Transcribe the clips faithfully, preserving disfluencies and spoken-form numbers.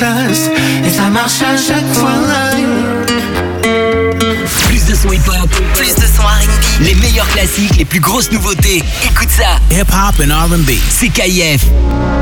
chasse et ça marche à chaque fois. Plus de son hip-hop, plus de son R and B, les meilleurs classiques, les plus grosses nouveautés. Écoute ça. Hip-hop and R and B, c'est K I F.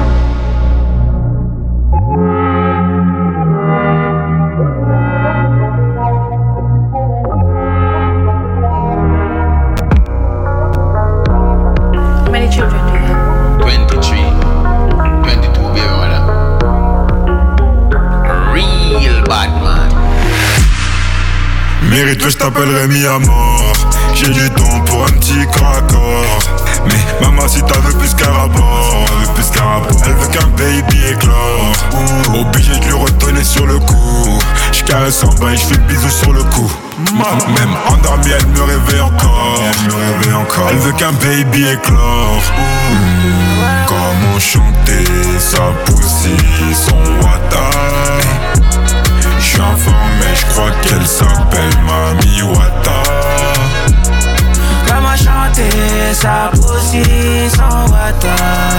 Mérite, je t'appellerai mis à mort. J'ai du temps pour un petit corps à corps. Mais maman, si t'as veux plus qu'un rapport, elle veut plus qu'un rapport. Elle veut qu'un baby éclore. Ouh, obligé de lui redonner sur le coup. J'caresse en bas et j'fais le bisou sur le cou. Même endormie, elle me réveille encore. Elle me réveille encore. Elle veut qu'un baby éclore. Mmh, comment chanter sa poussie, son wata. J'suis informé, j'crois qu'elle s'appelle Mami Wata. Comment chanter sa poussie sans Wata.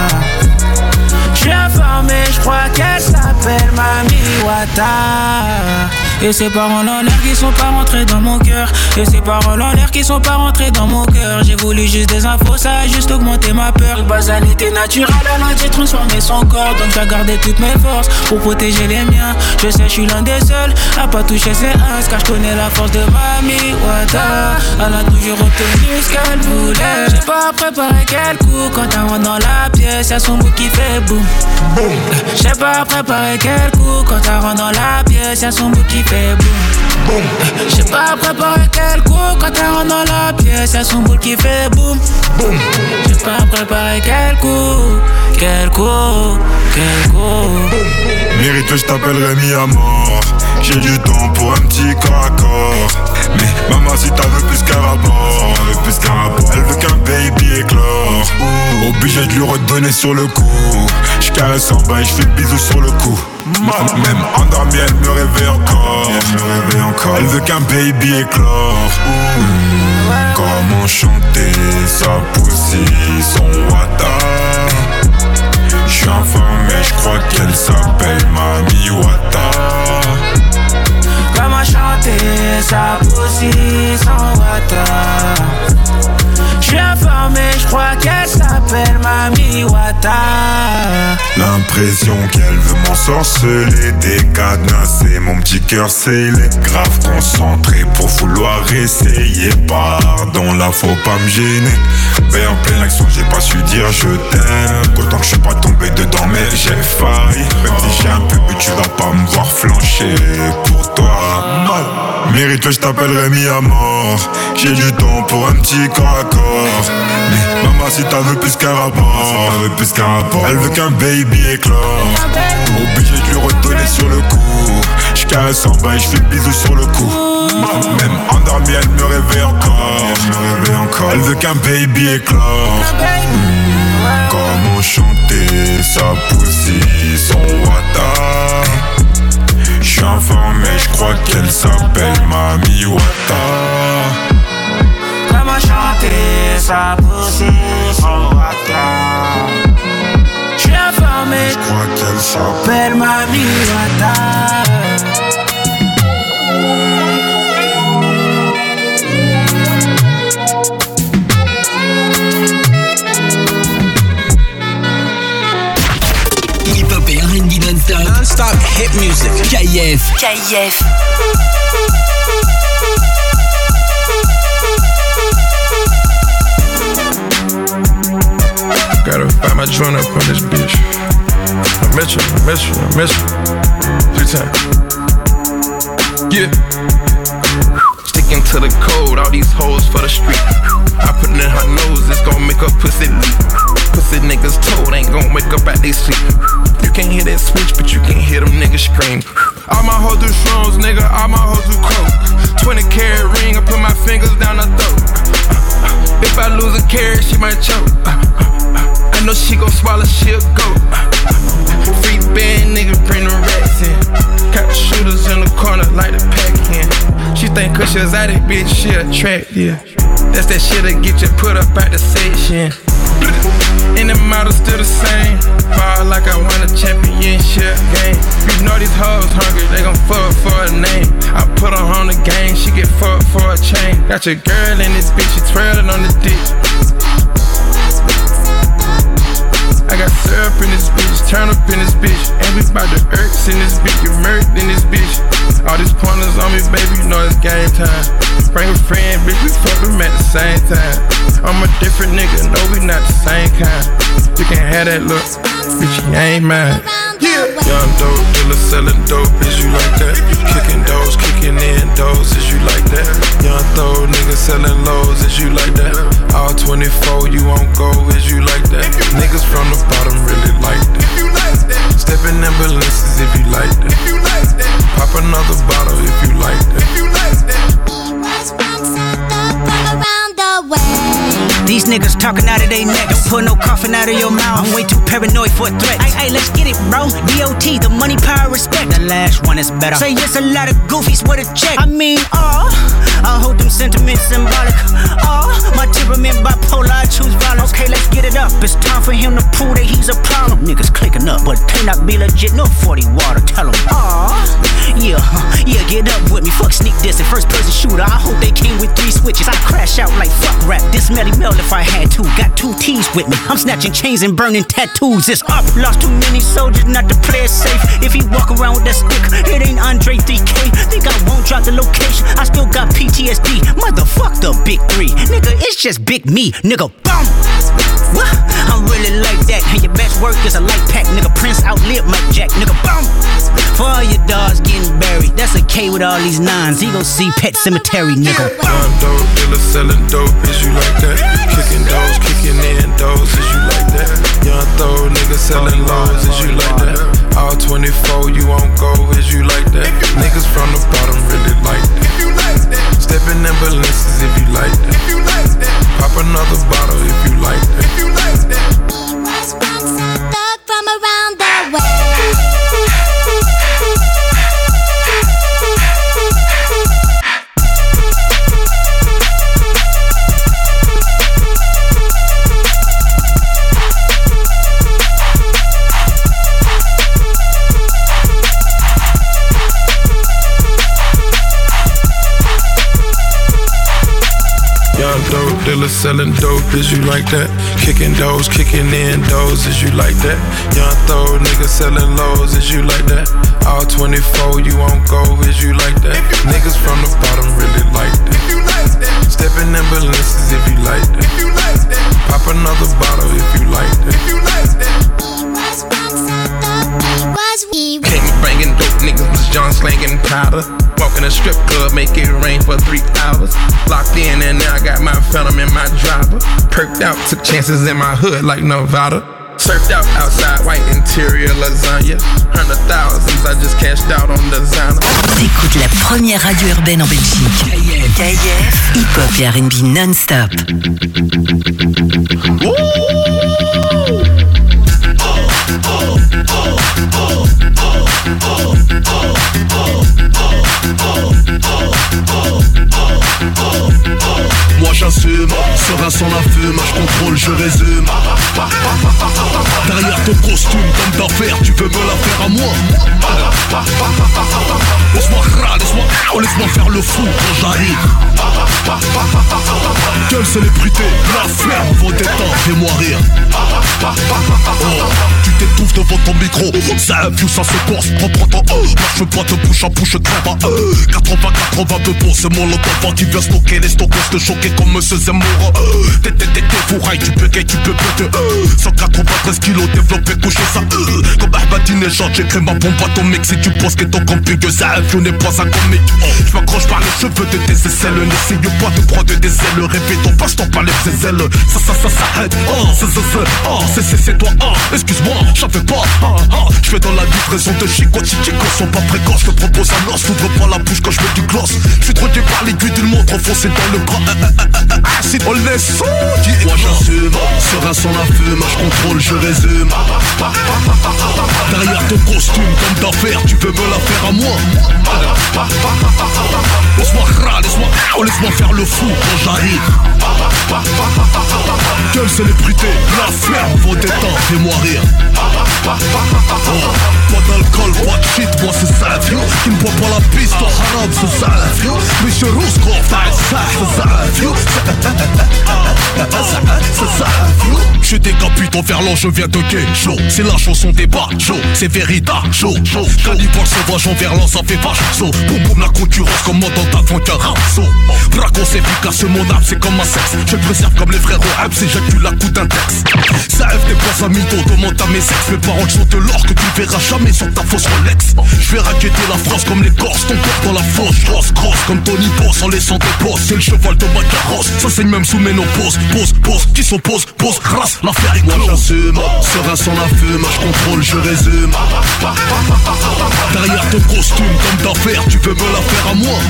J'suis informé, j'crois qu'elle s'appelle Mami Wata. Et ces paroles en l'air qui sont pas rentrées dans mon cœur. Et ces paroles en l'air qui sont pas rentrées dans mon cœur. J'ai voulu juste des infos, ça a juste augmenté ma peur. Une basalité naturelle, elle a dû transformer son corps. Donc j'ai gardé toutes mes forces pour protéger les miens. Je sais, je suis l'un des seuls à pas toucher ses uns. Car je connais la force de Mami Wata. Elle a toujours obtenu ce qu'elle voulait. J'ai pas préparé quel coup. Quand elle rentre dans la pièce, y'a son bout qui fait boum. J'ai pas préparé quel coup. Quand elle rentre dans la pièce, y'a son bout qui fait boum. J'ai pas préparé quel coup. Quand elle rentre dans la pièce, y'a son boule qui fait boum. J'ai pas préparé quel coup. Quel coup, quel coup. Mérite, je t'appellerai mis à mort. J'ai du temps pour un petit corps à corps. Mais maman, si t'as veux plus qu'un rapport, elle veut plus qu'un rapport. Elle veut qu'un baby éclore. Ouh, obligé de lui redonner sur le coup. J'caresse en bas et j'fais le bisou sur le cou. Même endormie, elle me réveille encore. Elle me réveille encore. Elle veut qu'un baby éclore. Mmh, comment chanter sa poussie, son wata. J'suis informé, j'crois qu'elle s'appelle Mami Wata. Comment chanter sa poussie, son wata. J'suis informé, j'crois qu'elle s'appelle Mami Wata. L'impression qu'elle veut m'ensorceler, décadenasser mon petit cœur scellé. Grave concentré pour vouloir essayer. Pardon, là faut pas me gêner. Mais en pleine action j'ai pas su dire je t'aime. Autant que je suis pas tombé dedans mais j'ai failli. Même si j'ai un peu bu tu vas pas me voir flancher pour toi. Mérite, je t'appellerai mis à mort. J'ai du temps pour un petit corps à corps. Mais maman, si t'as veux plus qu'un rapport, elle veut plus qu'un rapport. Elle veut qu'un baby éclore. Obligé de lui redonner sur le coup. J'caresse en bas et j'fais le bisou sur le cou. Même endormie, elle me réveille encore. Elle me réveille encore. Elle veut qu'un baby éclore. Mmh, comment chanter sa poussie, son wata. J'suis informé, j'crois qu'elle s'appelle Mami Wata. Comment chanter sa poussie, son wata. J'suis informé, j'crois qu'elle s'appelle Mami Wata. Hip-hop et R and B non-stop. Non-stop hit music. K I F. K I F. Gotta find my joint up on this bitch. I miss you, I miss you, I miss you. Three times. Yeah. Sticking to the code, all these hoes for the street. I put it in her nose, it's gon' make her pussy leak. Pussy niggas told ain't gon' wake up at they sleep. You can't hear that switch, but you can hear them niggas scream. All my hoes do shrooms, nigga, all my hoes do coke. twenty carat ring, I put my fingers down her throat. If I lose a carat, she might choke. I know she gon' swallow, she'll go. Free band, nigga, bring the racks in. Got the shooters in the corner, like the pack in. She think cause she was out that bitch, she attractive. That's that shit that get you put up at the section. ain't the model still the same. Fall like I won a championship game. You know these hoes hungry, they gon' fuck for a name. I put her on the game, she get fucked for a chain. Got your girl in this bitch, she twirling on the dick. I got syrup in this bitch, turn up in this bitch. And we bout to irks in this bitch, get murked in this bitch. All these pointers on me, baby, you know it's game time. Bring a friend, bitch, we fuck them at the same time. I'm a different nigga, no, we not the same kind. You can have that look, bitch, you ain't mine. Yeah. Young dope dealer selling dope, is you like that? Kicking doors, kicking in doors, is you like that? Young throw niggas selling lows, is you like that? All twenty-four, you won't go, is you like that? Niggas from the bottom really like that. Stepping ambulances if you like that. Pop another bottle if you like that. These niggas talking out of their neck. Don't pull no coffin out of your mouth. I'm way too paranoid for a threat. Ay, ay, let's get it, bro. D O T, the money, power, respect. The last one is better. Say yes, a lot of goofies with a check. I mean, oh, I hold them sentiments symbolic. Oh, my temperament bipolar, I choose violence. Okay, let's get it up. It's time for him to prove that he's a problem. Niggas clicking up, but cannot be legit. No forty water, tell him. Oh, yeah, huh, yeah, get up with me. Fuck sneak this and first person shooter. I hope they came with three switches. I crash out like fuck rap. This Melly Mel if I had to. Got two T's with me. I'm snatching chains and burning tattoos. It's up. Lost too many soldiers, not to play it safe. If he walk around with that stick, it ain't Andre three K. Think I won't drop the location. I still got P T S D. Motherfuck the big three. Nigga, it's just big me. Nigga, boom. What? I'm really like that. And your best work is a light pack. Nigga, Prince outlived Mike Jack. Nigga, boom. For all your dogs getting buried. That's a K with all these nines. He gon' see Pet Cemetery, nigga. Young dope dealer selling dope, is you like that? Kicking doors, kicking in doors, is you like that? Young throw niggas selling lows, is you like that? All twenty-four, you won't go, is you like that? Niggas from the bottom really like that. Stepping ambulances if you like that. Pop another bottle if you like that. Thug from around the way. Young dope dealer selling dope, is you like that? Kicking doors, kicking in doors, is you like that? Young throw niggas selling lows, is you like that? All twenty-four, you won't go, is you like that? Niggas from the bottom really like that. Stepping ambulances if you like that. Pop another bottle if you like that. Came banging dope, niggas was John slanging powder. Walk in a strip club, make it rain for three hours. Locked in and now I got my phantom in my driver. Perked out, took chances in my hood like Nevada. Surfed out outside, white interior lasagna. Hundred thousands, I just cashed out on designer. T'écoutes la première radio urbaine en Belgique. K F, hip-hop et R and B non-stop. Moi j'assume, serein sans la fume, je contrôle, je résume. Derrière ton costume, comme d'affaires, tu veux me la faire à moi. Laisse-moi râler, laisse-moi, oh, laisse-moi faire le fou quand j'arrive. Quelle célébrité, la ferme, vos détentes, fais-moi rire. Oh, tu t'étouffes devant ton micro, ça infuse, ça se corse, prends, prends ton oh. Moi je veux pas de bouche à bouche, crève à euh. quatre-vingts quatre-vingt-deux pour c'est mon lot qui vient stocker les stockers, te choquer comme Monsieur Zemmour. euh. T'es t'es t'es t'es fourraille, tu peux gay, tu peux péter euh. cent quatre-vingt-treize kilos développé, couché ça euh. Comme Ahmadinejad, j'écris ma bombe atomique. Si tu penses que ton camping que ça infuse n'est pas un comique, oh. Je m'accroche par les cheveux de tes aisselles. N'essaye pas de prendre des ailes, rêver ton passe-temps par les ailes. Ça ça ça s'arrête, oh c'est c'est c'est oh c'est c'est c'est toi, oh excuse-moi, j'en fais pas, oh, oh. Je fais dans la livraison de Chico, Chico sont pas précoce, je te propose un os, t'ouvres pas la bouche quand je mets du gloss. Je suis drogué par l'aiguille d'une montre enfoncée dans le bras. Acide, on laisse son qui est moi j'assume, serein sans la fume, je contrôle, je résume. Derrière ton costume, comme d'affaires, tu veux me la faire à moi. Laisse-moi râler, laisse-moi, oh, laisse-moi faire le fou quand j'arrive. Quelle célébrité, la ferme, vos détentes, fais-moi rire. Oh, pas d'alcool, pas de shit, moi c'est ça, vieux. Qui ne boit pas la piste, oh haram, c'est ça, vieux. Monsieur Rouskov, c'est ça, c'est ça, vieux. C'est ça, vieux. Je décapite en verlan, je viens de gay, chaud. C'est la chanson des bas, chaud. C'est Vérita, chaud, chaud. Cannibale sauvage en verlan, ça fait vache, saut. Boum boum, la concurrence commandant avant qu'un rinceau. Bracos efficace, mon âme, c'est comme un sexe. Je te préserve comme les frérots Habs, j'éjacule la coup d'un texte. Ça F des points à mytho, demande à mes ex. Mes parents sont de l'or que tu verras jamais sur ta fausse Rolex. Je vais raqueter la France comme les Corses, ton corps dans la fosse. Grosse, grosse, comme Tony Boss en laissant des bosses. C'est le cheval de ma carrosse, ça saigne même sous ménopause. Pose, pose, qui s'oppose, pose, grâce, l'affaire est close. Moi j'assume, serein sans la fume, je contrôle, je résume. Derrière ton costume, comme d'affaires, tu veux me la faire à moi.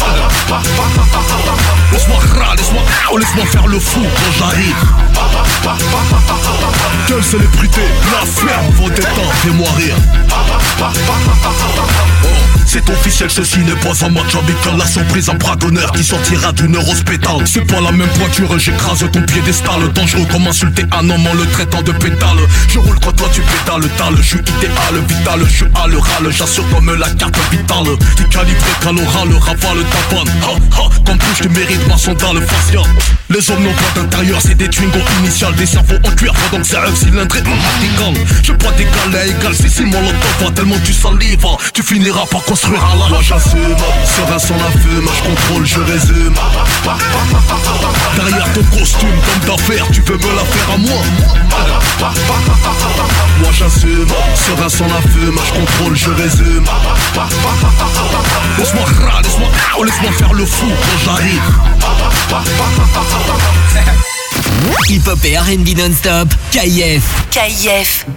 Laisse-moi râler, laisse-moi, oh, laisse-moi faire le fou quand j'arrive. Quelle célébrité, la ferme, vos détentes, fais-moi rire. Oh, c'est officiel, ceci n'est pas un match amical. La surprise, un bras d'honneur qui sortira d'une rose pétale. C'est pas la même pointure, j'écrase ton piédestal. Dangereux comme insulter un homme en le traitant de pétale. Je roule quand toi tu pétales, tale. Je suis idéal, vital, je suis à le râle. J'assure comme la carte vitale. T'es calibré, caloral, ravale ta bonne. Ha ha, comme plus je mérite ma sandale faciale. Les hommes n'ont pas d'intérieur, c'est des twingos initiales. Des cerveaux en cuir, pendant que c'est un cylindré en radical. Je bois d'égal à égal, c'est si mon l'entend va tellement tu salives. Tu finiras par construire un la. Moi j'assume, serein sans la fume, je contrôle, je résume. Derrière ton costume, comme d'affaires, tu veux me la faire à moi. Moi j'assume, serein sans la fume, je contrôle, je résume. Laisse-moi râler, laisse-moi, oh, laisse-moi faire le fou quand j'arrive. Hip-hop et R and B non-stop, K I F. K I F.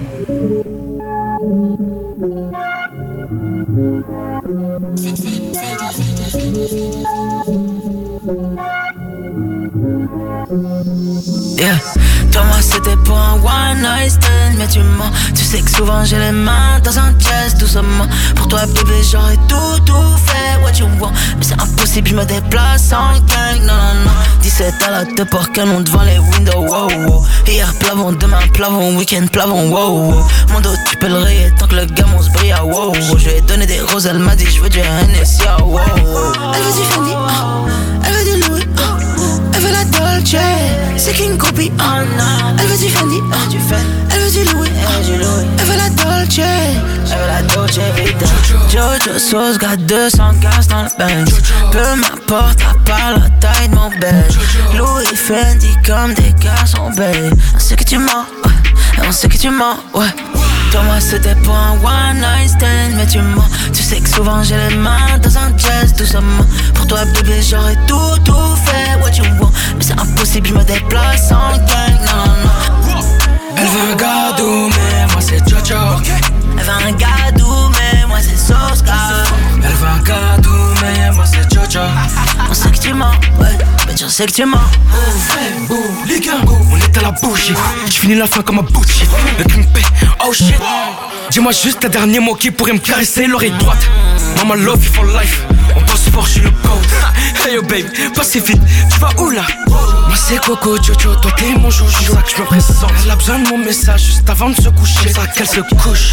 Yeah. Toi moi c'était pour un one night stand, mais tu mens. Tu sais que souvent j'ai les mains dans un chest doucement. Pour toi bébé j'aurais tout tout fait what you want. Mais c'est impossible, je me déplace en gang, non non non. dix-sept à la te porte canon devant les windows, wow wow. Hier plavon, demain plavon, week-end plavon, wow wow. Mon dos tu peux le rayer tant que le gamin se brille, wow wow. Je lui ai donné des roses, elle m'a dit je veux du Hennessy, wow wow. Elle veut du Fendi, oh. Elle veut du Louis, oh. Elle veut la Dolce, c'est King Copy, oh non. Elle veut du Fendi, oh. Elle veut du Louis, oh. Elle veut la Dolce, elle veut la Dolce Vita. Jojo Sauce, got deux cents gaz dans le bench. Peu m'importe à part la taille de mon bench. Louis Fendi comme des garçons belles. On sait que tu mens, ouais. On sait que tu mens, ouais. Toi moi c'était pour un one night stand, mais tu mens. Tu sais que souvent j'ai les mains dans un jazz doucement. Pour toi bébé j'aurais tout tout fait what you want. Mais c'est impossible, je me déplace en gang, non non non. Elle veut un gars doux, mais moi c'est Jojo. Elle veut un gars doux, mais moi c'est Soska. Elle veut un gars doux, mais moi c'est Jojo. On sait que tu mens, ouais, mais tu sais que tu mens. Hey, oh, les gars, on est à la bougie. Je finis la fin comme un bougie. Le crimpé, oh shit. Dis-moi juste un dernier mot qui pourrait me caresser l'oreille droite. Mama love you for life. On passe fort, je suis le GOAT. Hey yo babe, passez vite, tu vas où là? Moi c'est Coco Jojo, toi t'es mon joujou. C'est ça que je me présente. Elle a besoin de mon message juste avant de se coucher. C'est ça qu'elle se couche.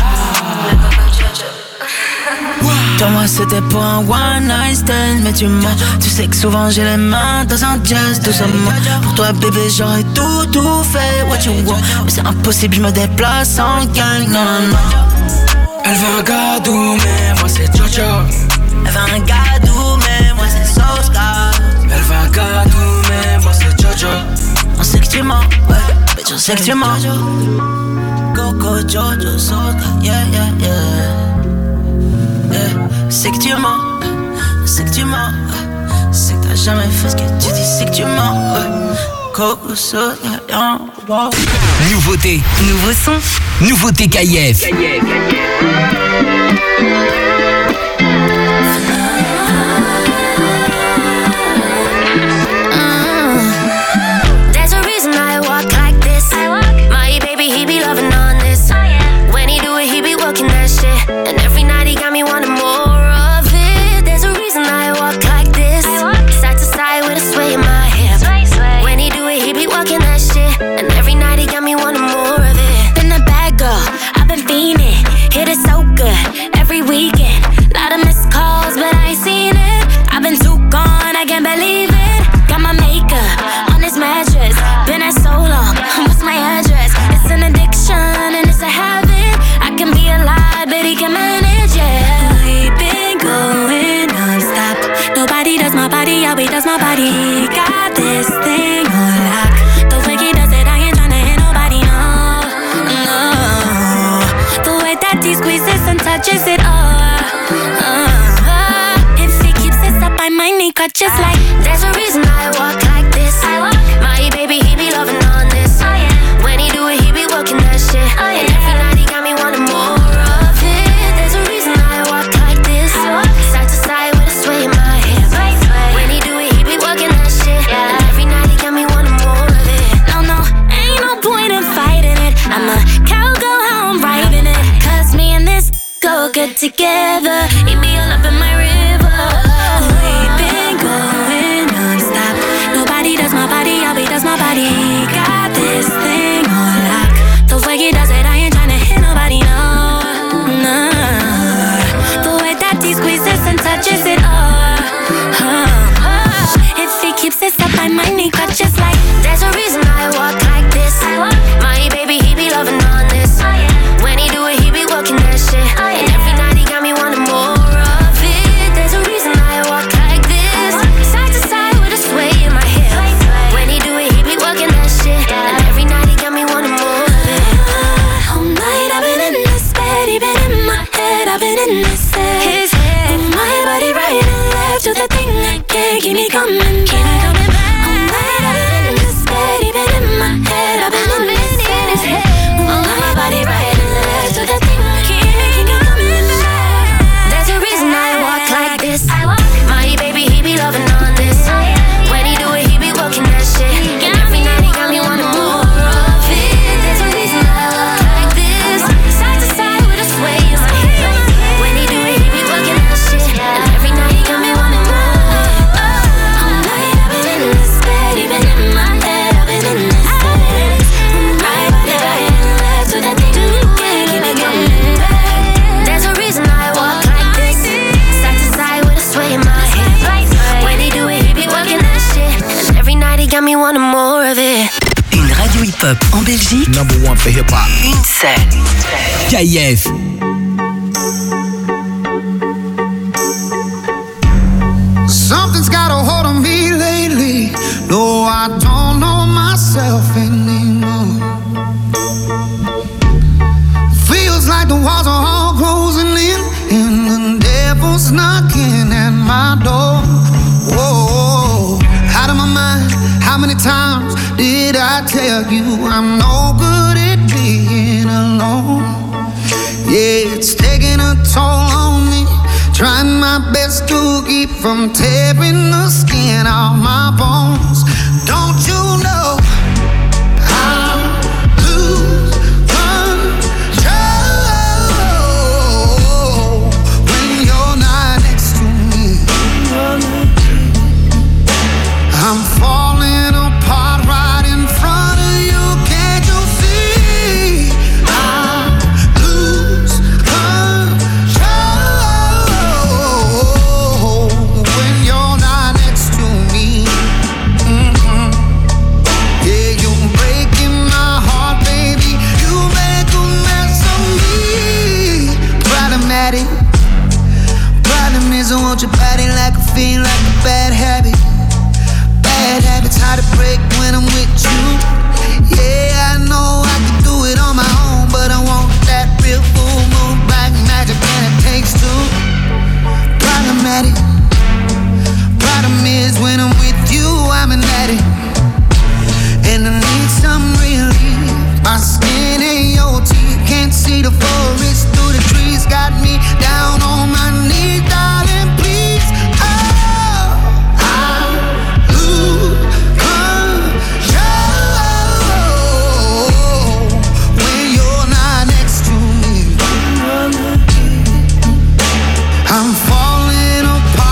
Toi moi c'était pour un one night stand, mais tu mens. Tu sais que souvent j'ai les mains dans un jazz doucement. Pour toi bébé j'aurais tout tout fait what you want. Mais c'est impossible, je me déplace en gang, non non non. Elle veut un gars doux, mais moi c'est Jojo. Elle veut un gars doux, mais moi c'est Soska. Elle veut un gars doux, mais moi c'est Jojo. On sait que tu mens, ouais, mais tu sais que tu mens. Coco Jojo Soska, yeah yeah yeah. C'est que tu mens, c'est que tu mens, c'est que t'as jamais fait ce que tu dis, c'est que tu mens, ouais. Coco Soska, yeah, wow. Nouveauté, nouveau son, nouveauté K I F. baby, does my body got this thing on lock? The way he does it, I ain't tryna hit nobody, no, no. The way that he squeezes and touches it, oh, uh, if he keeps this up, I might need cut just like. There's a reason I walk like this. I walk. My baby, he be loving on this. Oh, yeah. When he do it, he be working that shit. Oh, yeah. And every night he got me wanting more of it. There's a reason I walk like this. I walk. Side to side with a sway in my hip. Sway, sway. When he do it, he be working that shit. Yeah. And every night he got me wanting more of it. No, no, ain't no point in fighting it. I'm a cowgirl, how I'm riding it. Cause me and this go good together. He be all up in my river. We've been going non-stop. Nobody does my body, I'll be does my body. Got this thing on lock. The way he does it, I ain't tryna hit nobody, no, no. The way that he squeezes and touches it, oh, oh, oh. If he keeps this up, I might need cut just like. There's a reason I walk like this. I walk. My baby, he be loving on this. Oh, yeah. When he do it, he be working that shit. Oh, yeah. And every night he got me wanting more of it. There's a reason I walk like this. Side to side with a sway in my hip. When he do it, he be working that shit. And every night he got me wanting more of it. All night I've been in this bed, he been in my head, I've been in this head. His head, move my body right and left, do the thing again, keep me coming, keep me coming back. All night I've been in this bed, he been in my head, I've been in this head. Move my body right and left, do the thing again, keep me coming back. There's a reason I walk like this. I walk. My baby, he be loving on this. When he do it, he be working that shit. And every night he got me wanting more of it. There's a reason I walk like this. Side to side with a sway in my hip. When he do it, he be working that shit. And every night he got me wanting more of it. All night I've been in this bed, he been in my head, I've been in this head. Move my body right and left, do that thing again, keep me coming back. There's a reason I walk like this. Side to side with a sway in my hip. When he do it, he be working that shit. And every night he got me wanting more of it. Une radio hip-hop en Belgique. Number one for hip-hop. Une seule. K I F. Something's got a hold on me lately. No, I don't know myself anymore. Feels like the walls are all closing in, and the devil's knocking at my door. Whoa, out of my mind. How many times did I tell you I'm no good at being alone? Yeah, it's taking a toll on me. Trying my best to keep from tearing the skin off my bones. Don't you know I lose control when you're not next to me? I'm falling apart right in front of you. Can't you see? I lose control when you're not next to me. Mm-hmm. Yeah, you're breaking my heart, baby. You make a mess of me. Problematic. Problem is I want your body like a fiend, like a bad habit. Bad habits hard to break when I'm with you. Yeah, I know I can do it on my own, but I want that real full moon black magic, and it takes two. Problematic. Problem is when I'm with you, I'm an addict, and I need some relief. My skin ain't your teeth, can't see the forest through the trees. Got me down on my knees, darling, please. Oh, I lose control when you're not next to me. I'm falling apart.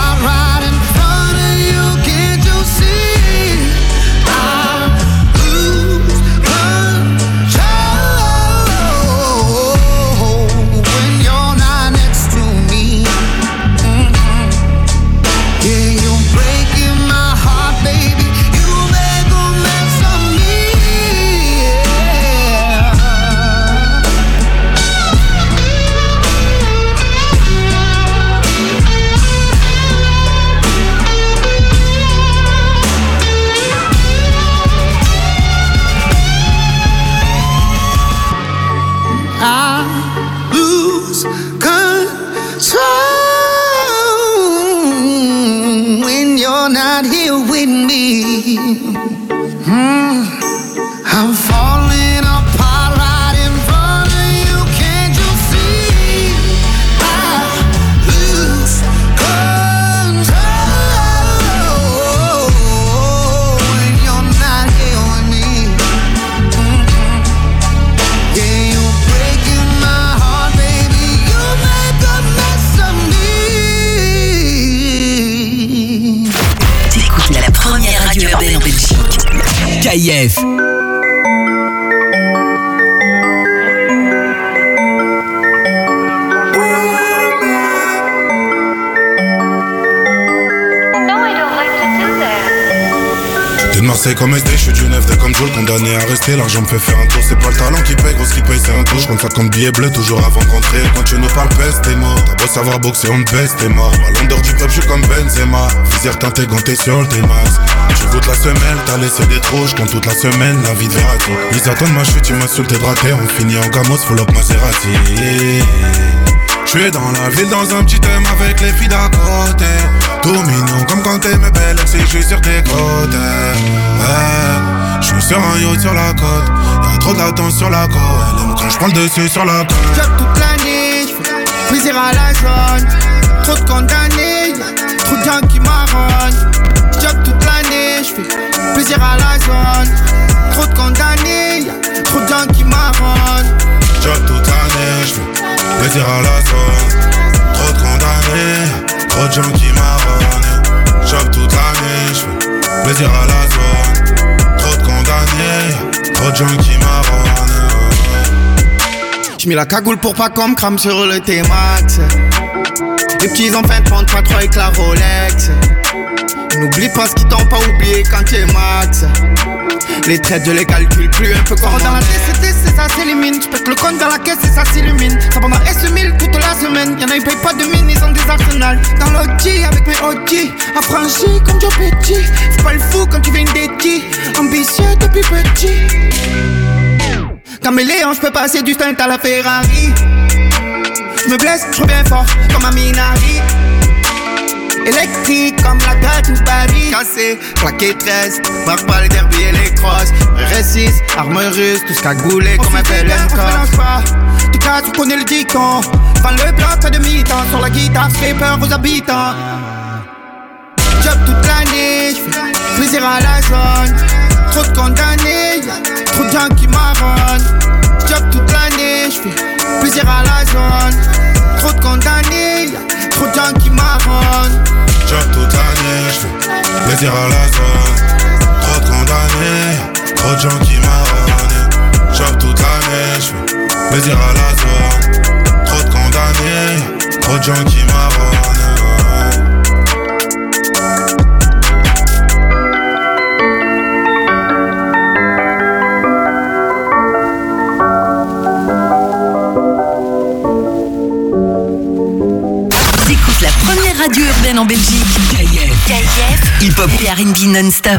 K F. De Marseille comme S D, je suis du neuf D comme Joel, condamné à rester, l'argent me fait faire un tour, c'est pas le talent qui paye, gros ce qui paye c'est un tour, je compte cinquante billets bleus toujours avant de rentrer, quand tu nous parles peste t'es mort, t'as beau savoir boxer on te baisse t'es mort, ballon d'or du peuple je suis comme Benzema, visière teintée ganté sur le T-Max, tu goûtes la semelle, t'as laissé des trous, je compte toute la semaine, la vie de Verratti, ils attendent ma chute, tu m'insultes et draté, on finit en gamos, full up Maserati. Je suis dans la ville dans un petit thème avec les filles d'à côté, tout mignon comme quand t'es mes belles ex et je suis sur tes côtes. Ouais, je suis sur un yacht sur la côte, y'a trop d'attente sur la côte, elle aime quand je prends le dessus sur la côte. Job toute l'année, j'fais plaisir à la zone, trop de condamnés, y'a trop de gens qui marronnent. Job toute l'année, j'fais plaisir à la zone, trop de condamnés, y'a trop de gens qui marronnent. Job toute l'année, j'fais plaisir à la zone, trop de condamnés, trop de gens qui marronnent. Job toute l'année, j'fais plaisir à la zone, trop de condamnés, trop de gens qui marronnent. J'mets la cagoule pour pas qu'on me crame sur le T-Max. Les petits enfants ne pendent pas trop avec la Rolex. N'oublie pas ce qu'ils t'ont pas oublié quand t'es max. Les traites je les calcule plus un peu comme dans la T C T c'est ça s'élimine. J'pète le compte dans la caisse et ça s'illumine. Ça pendant S mille toute la semaine. Y'en a ils payent pas de mine, ils ont des arsenals. Dans l'O G avec mes O G, affranchi comme Joe Petit. Fais pas le fou quand tu viens d'Eti, ambitieux depuis petit. Caméléon j'peux passer du stunt à la Ferrari. J'me blesse, j'reviens fort comme un Minari. Électrique comme la gâte ou Paris. Cassé, plaqué treize, marque pas les derby et les crosses. R S six, arme russe, tout ce cagoulé comme un P L M K. On se pas, tout cas tu connais le dicton. Vends le bloc à demi-temps, sur la guitare fais peur aux habitants. Job toute l'année, j'fais plaisir à la zone. Trop de condamnés, y'a trop de gens qui marronnent. Job toute l'année, j'fais plaisir à la zone. Trop de condamnés, y'a trop de gens qui marronnent. Job toute l'année, j'fais plaisir à la zone. Trop de condamnés, trop de gens qui marronnent. Job toute l'année, j'fais plaisir à la zone. Trop de condamnés, trop de gens qui marronnent. La première radio urbaine en Belgique. K F. K F. Hip-hop et R and B non-stop.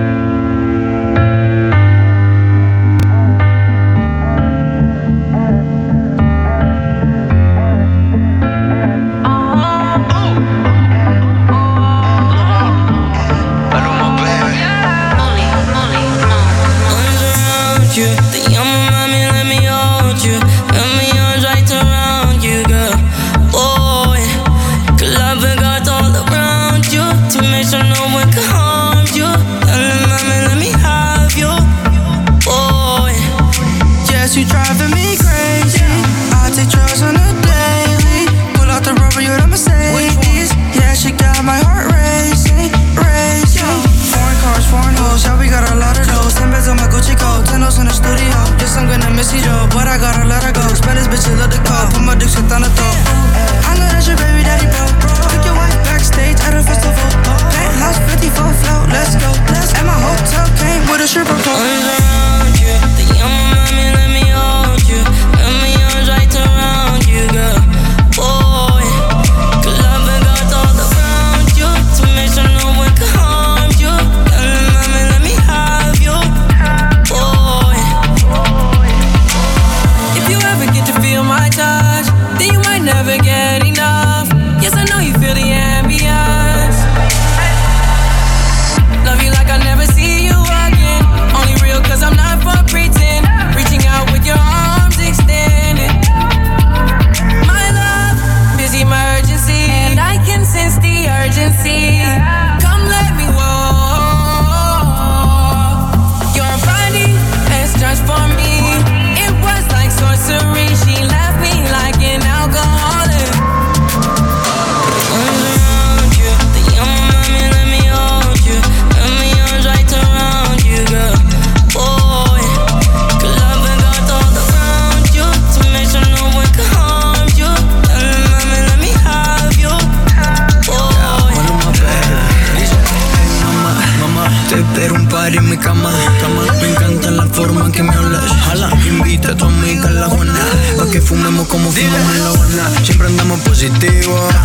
You driving me crazy. I take drugs on a daily. Pull out the rubber, you're the Mercedes. Yeah, she got my heart racing, racing. Foreign cars, foreign hoes, yeah, we got a lot of those. Ten beds on my Gucci coat, ten O's in the studio. Yes, I'm gonna miss you, Joe, but I gotta let her go. Spanish bitches love the call, put my dick shit on the throat. I know that's your baby daddy, bro. Took your wife backstage at a festival. Penthouse fifty-four float, let's go. At my hotel, came with a stripper pole. Around you, the young mommy, let me hold you. Let me arms right around you, girl. Boy, good love and got all around you. To make sure no one can harm you. Tell them, mommy, let me have you. Boy, if you ever get to feel my touch, then you might never get enough. Yes, I know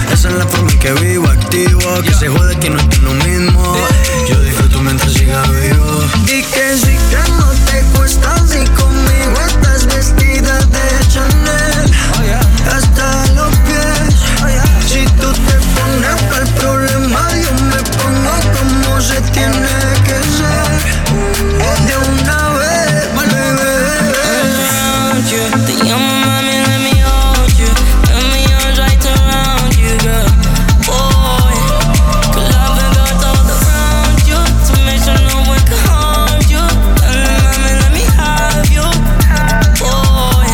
Esa es la forma en que vivo, activo. Que se jode que no es lo mismo. Yo disfruto mientras siga vivo. Y que si que no te cuesta, si conmigo estás vestida de Chanel, oh, yeah. Hasta los pies, oh, yeah. Si tú te pones pa'l problema, yo me pongo como se tiene que ser. De una vez, bebé. Te llamo mami, let me hold you. Let me arms right around you, girl. Boy, good love and got all around you to make sure no one can harm you. Mami, let me have you, boy.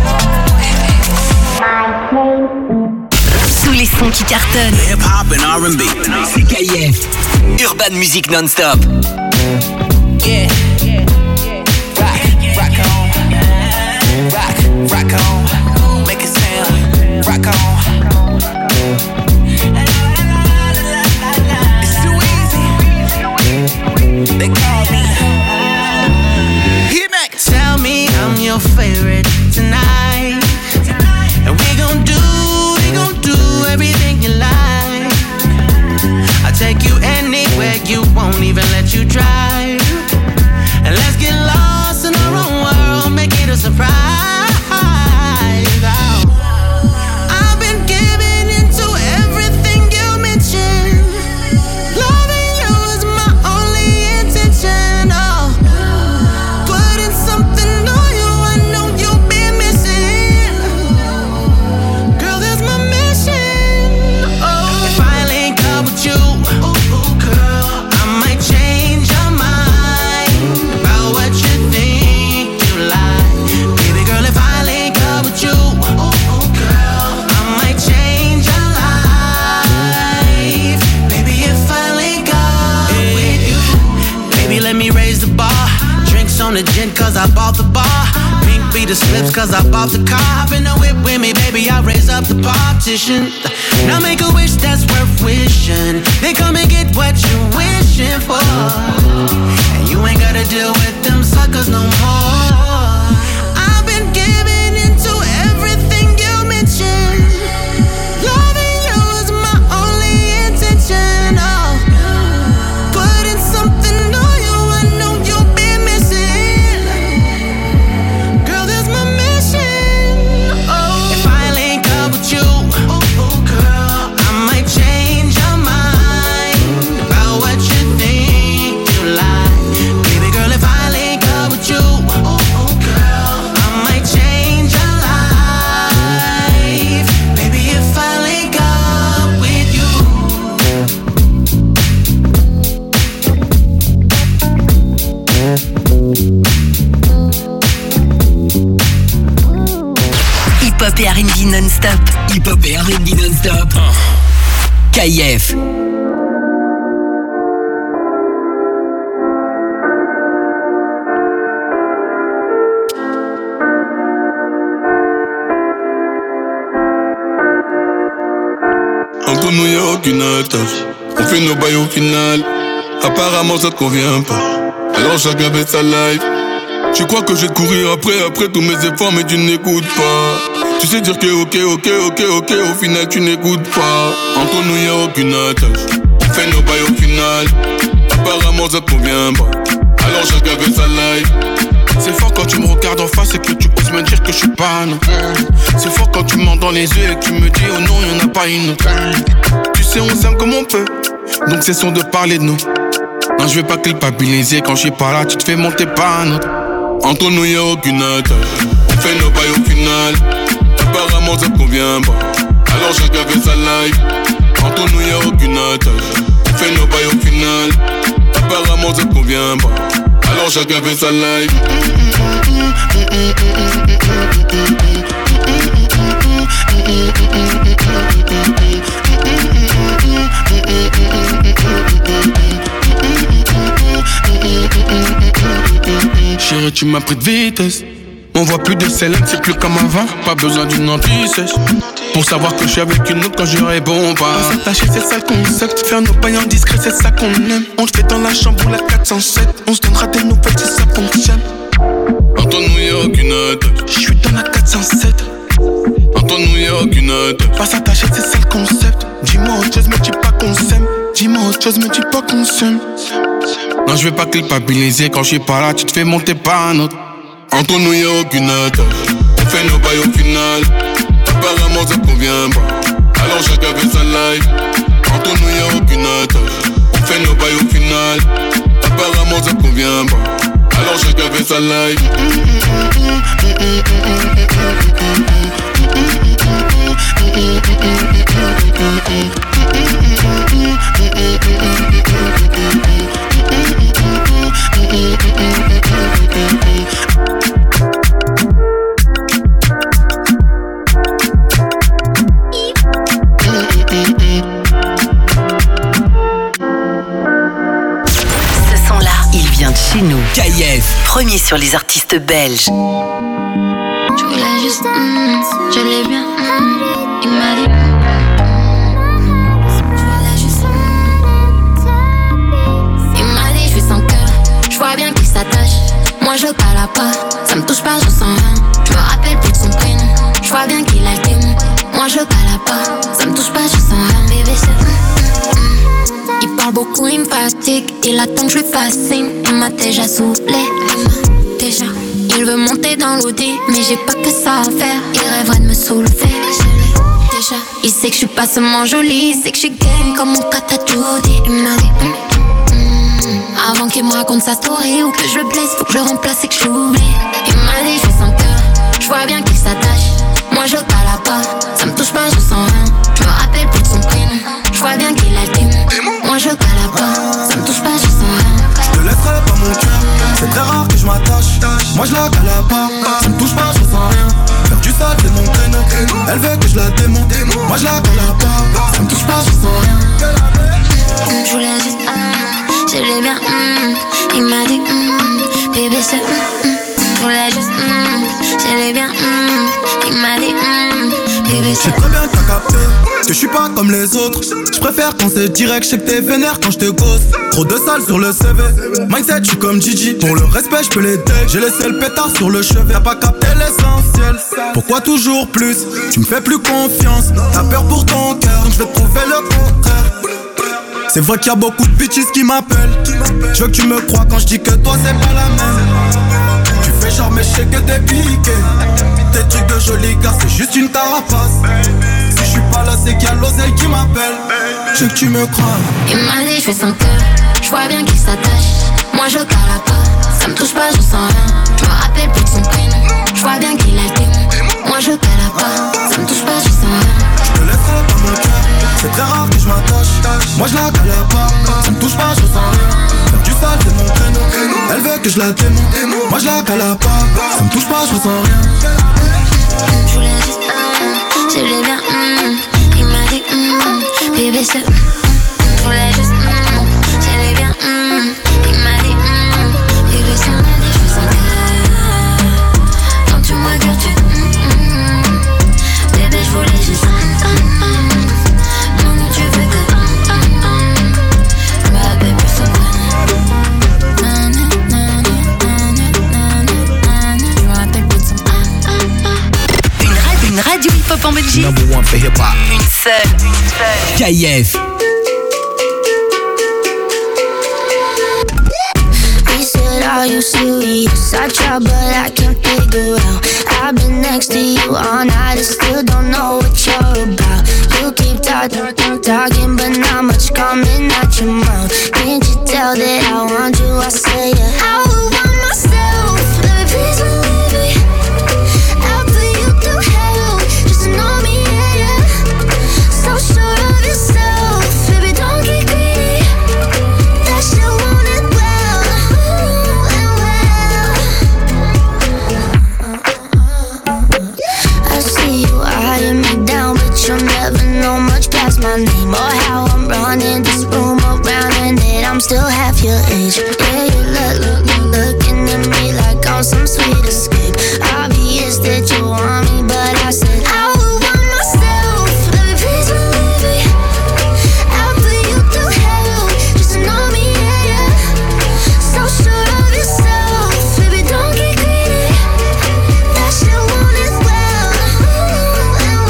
Sous les sons qui cartonnent. Hip hop and R and B. C'est K I F. Urban Music non-stop. Yeah, yeah, yeah. Rock, rock on. Rock, rock on. Make it sound. Rock on. It's too easy. They call me Hit Mac. Tell me I'm your favorite tonight. And we gon' do, we gon' do everything you like. I'll take you anywhere you won't even let you drive. And let's get lost in our own world, make it a surprise. Oh. I've been giving into everything you mentioned. Loving you is my only intention. Oh. Putting something on you, I know you've been missing. Girl, that's my mission. Oh. If I link up with you, ooh, ooh, girl, I might change your mind about what you think you like. Baby girl, if I link up with you, ooh, ooh, girl, I might change your life. Baby, if I link up with you, baby, let me raise the bar. Drinks on the gin cause I bought the bar. Pink beat the slips cause I bought the car. Hop in the whip with me, baby, I raise up the partition. Now make a wish that's worth wishing. Then come and get what you're wishing for. And you ain't gotta deal with them suckers no more. I've been giving into everything you mentioned. Loving you is my only intention. Oh. Putting something on you, I know you've been missing. Girl, that's my mission. Oh. If I link up with you, ooh, ooh, girl, I might change your mind about what you think you like. Baby girl, if I link up with you, ooh, ooh, girl, I might change your life. Baby, if I link up with you. Hip-hop et R and B non-stop. Hip-hop et R and B non-stop. K I F. Entre nous y'a aucune attache. On fait nos bails au final. Apparemment ça te convient pas. Alors chacun fait sa life. Tu crois que je vais te courir après, après tous mes efforts, mais tu n'écoutes pas. Tu sais dire que ok, ok, ok, ok, au final tu n'écoutes pas. Entre nous y'a aucune attache. On fait nos bails au final. Apparemment ça te convient pas. Alors chacun fait sa life. C'est fort quand tu me regardes en face et que tu oses me dire que je suis pas non. C'est fort quand tu me mens dans les yeux et que tu me dis oh non y'en a pas une autre. Tu sais on s'aime comme on peut, donc cessons de parler de nous. Non je vais pas culpabiliser quand je suis pas là, tu te fais monter pas un autre. Entre nous y'a aucune attache. On fait nos bails au final. Apparemment ça te convient pas. Alors chacun fait sa life. Entre nous y'a aucune attache. On fait nos bails au final. Apparemment ça te convient pas. Alors chacun fait sa life. Chérie, tu m'as pris de vitesse. On voit plus de celle, c'est plus comme avant. Pas besoin d'une anti-sèche pour savoir que je suis avec une autre quand je réponds pas. On s'attacher, c'est ça le concept. Faire nos pailles en discret, c'est ça qu'on aime. On le fait dans la chambre ou la quatre cent sept. On se donnera des nouvelles si ça fonctionne. Entre nous y'a aucune attache. Je suis dans la quatre cent sept. Entre nous y'a aucune attache. Pas s'attacher, c'est ça le concept. Dis-moi autre chose, mais dis pas qu'on s'aime. Dis-moi autre chose, mais dis pas qu'on s'aime. Non, je vais pas culpabiliser. Quand je suis pas là, tu te fais monter par un autre. Entre nous y'a aucune attache. On fait nos bails au final. Apparemment ça convient pas. Alors chacun fait sa life. Entre nous y'a aucune attache. On fait nos bails au final. Apparemment ça convient pas. Alors chacun fait sa life. Ce son-là, il vient de chez nous. K I F, premier sur les artistes belges. Je voulais juste, mm, je l'ai bien, mm, il m'a dit. Je voulais juste, il m'a dit, je suis sans cœur, je vois bien qu'il s'attache. Moi je cala pas, ça me touche pas, je sens rien. Je me rappelle plus de son prénom, je vois bien qu'il a le démon. Moi je cala pas, ça me touche pas, je sens rien. Bébé c'est mm, mm. Il parle beaucoup, il me fatigue, il attend que je lui fascine. Il m'a déjà saoulé, déjà. Il veut monter dans l'audi, mais j'ai pas que ça à faire. Il rêverait de me soulever, déjà. Il sait que je suis pas seulement jolie, il sait que je suis game comme mon kata Judy. Il m'a dit mm, mm, avant qu'il me raconte sa story ou que je le blesse, faut que je le remplace et que je l'oublie. Il m'a dit je suis sans cœur, je vois bien qu'il s'attache. Moi je cala pas, ça me touche pas, je sens rien. Je me rappelle plus de son prénom, je vois bien qu'il a le démon. Moi je cala pas, ça me touche pas, je sens rien. Je te laisserai pas mon cœur, c'est très rare que je m'attache. Moi je la cala pas, ça me touche pas, je sens rien. Faire du sale c'est mon créneau, elle veut que je la démonte. Moi je la cala pas, ça me touche pas, je sens rien. Je voulais juste, mm, je l'ai bien, mm, il m'a dit, mm, bébé c'est, mm, mm. Je voulais juste, mm, je l'ai bien, mm, il m'a dit, mm, bébé c'est. Je sais très bien que t'as capté que je suis pas comme les autres. Je préfère quand c'est direct, je sais que t'es vénère quand je te gosse. Trop de sale sur le C V, mindset je suis comme Gigi. Pour le respect je peux les take, j'ai laissé le pétard sur le chevet. T'as pas capté l'essentiel, pourquoi toujours plus? Tu me fais plus confiance, t'as peur pour ton cœur, donc je vais te prouver le contraire. C'est vrai qu'il y a beaucoup de bitches qui m'appellent. Je veux que tu me crois quand je dis que toi c'est pas la même. Tu fais genre mais je sais que t'es piqué. Tes trucs de joli gars c'est juste une carapace. Si je suis pas là c'est qu'il y a l'oseille qui m'appelle. Je veux que tu me crois. Il m'a dit je fais sans cœur, je vois bien qu'il s'attache. Moi je cala pas, ça me touche pas, je sens rien. Je me rappelle plus de son prénom, je vois bien qu'il a le démon. Moi je cala pas, ça me touche pas, je sens rien. Je te laisserai pas mon cœur, c'est très rare que je m'attache. Moi je la cala pas, ça me touche pas, je sens rien. Faire du sale c'est mon créneau, elle veut que je la démonte. Moi je la cala pas, ça me touche pas, je sens rien. Je voulais juste, mm, je l'ai bien, mm, il m'a dit, mm, bébé c'est, mm, je voulais juste, mm, je l'ai bien, mm, il m'a dit, mm, bébé c'est, m'a dit je suis sans cœur. Quand tu me regardes tu, mm, mm, bébé je voulais juste, mm, mm, non non tu veux que, mm, mm, mm, bah bébé c'est bon. Une radio hip-hop en Belgique. Number one for hip-hop. Une seule. Une seule. K I F. We said, are you serious? I try but I can't figure out. I've been next to you all night and still don't know what you're about. You keep talking, talking but not much coming out your mouth. Can't you tell that I want you? I say yeah. I would want myself. Let me please believe me. I'll put you through hell just to know me, yeah, yeah. So sure of yourself, baby, don't get greedy. That shit want it well, ooh, and well. I see you eyeing me down, but you'll never know much past my name or how I'm running this room around and that I'm still half your age. Yeah, you look, look, look, looking at me like I'm some sweet escape. Obvious that you want me, but I said I would want myself. Let me please believe me. I'll put you through hell just to know me, yeah, yeah. So sure of yourself, baby, don't get greedy. That shit want it well, ooh, and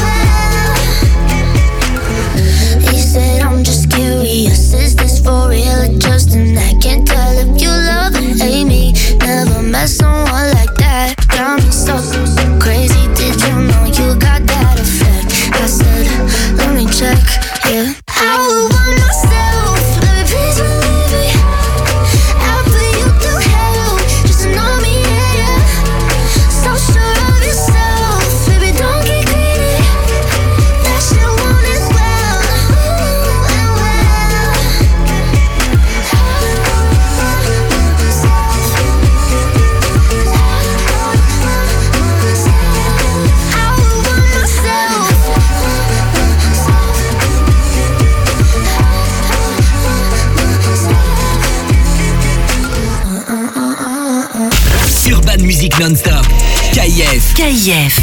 B non-stop. K I F. K I F.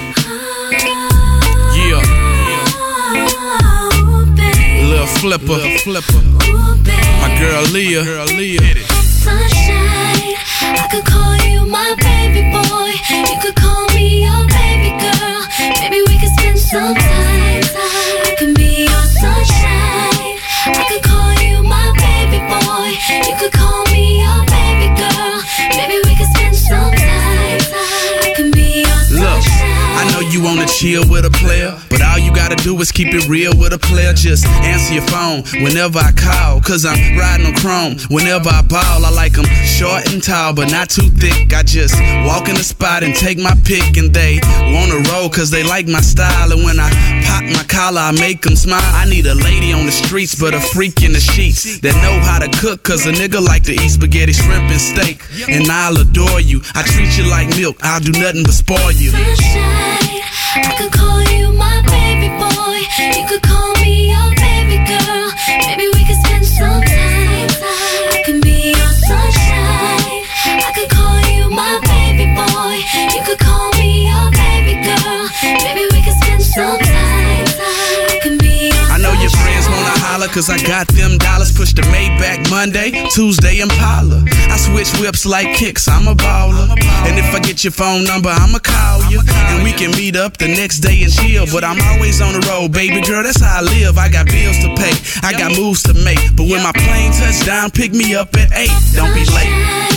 Yeah. Lil' Flipper. Flipper. My girl Leah. Girl Leah. Sunshine, I could call you my baby boy. You could call me your baby girl. Maybe we could spend some time. I can be your sunshine. I could call you my baby boy. You could call me your baby girl. Maybe we could spend some time. I can be your sunshine. Look, I know you wanna chill with a player, but all you gotta do is keep it real with a player. Just answer your phone whenever I call, cause I'm riding on chrome. Whenever I ball, I like them short and tall, but not too thick. I just walk in the spot and take my pick, and they wanna roll cause they like my style. And when I pop my collar, I make them smile. I need a lady on the streets, but a freak in the sheets that know how to cook, cause a nigga like to eat spaghetti, shrimp, and steak. And I'll adore you, I treat you like milk, I'll do nothing but spoil you. Sunshine, I could call you my baby boy. You could call me your baby girl. Maybe we could spend some time. I can be your sunshine. I could call you my baby boy. You could call me your baby girl. Maybe we could spend some time. I can be your I know your friends wanna holler, cause I got them dollars. Push the Maybach Monday, Tuesday Impala. I switch whips like kicks, I'm a baller. And if I get your phone number, I'ma call you. And we can meet up the next day and chill. But I'm always on the road, baby girl, that's how I live. I got bills to pay, I got moves to make. But when my plane touch down, pick me up at eight, don't be late.